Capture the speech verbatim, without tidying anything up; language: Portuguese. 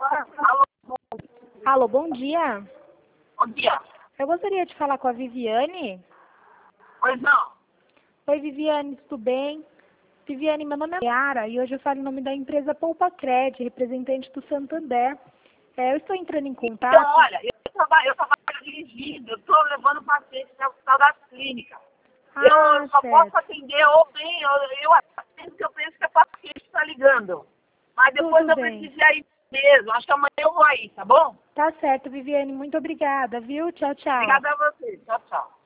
Alô, Alô, bom dia. bom dia. Eu gostaria de falar com a Viviane. Pois não. Oi, Viviane, tudo bem? Viviane, meu nome é Yara e hoje eu falo em nome da empresa Poupa Cred, representante do Santander. É, eu estou entrando em contato. Então, olha, eu trabalho, eu trabalho dirigindo, eu estou levando paciente para o hospital da clínica. Ah, eu só certo. posso atender ou bem, eu, eu atendo que eu penso que a paciente está ligando. Mas depois Tudo eu bem. preciso ir aí mesmo. Acho que amanhã eu vou aí, tá bom? Tá certo, Viviane. Muito obrigada, viu? Tchau, tchau. Obrigada a você. Tchau, tchau.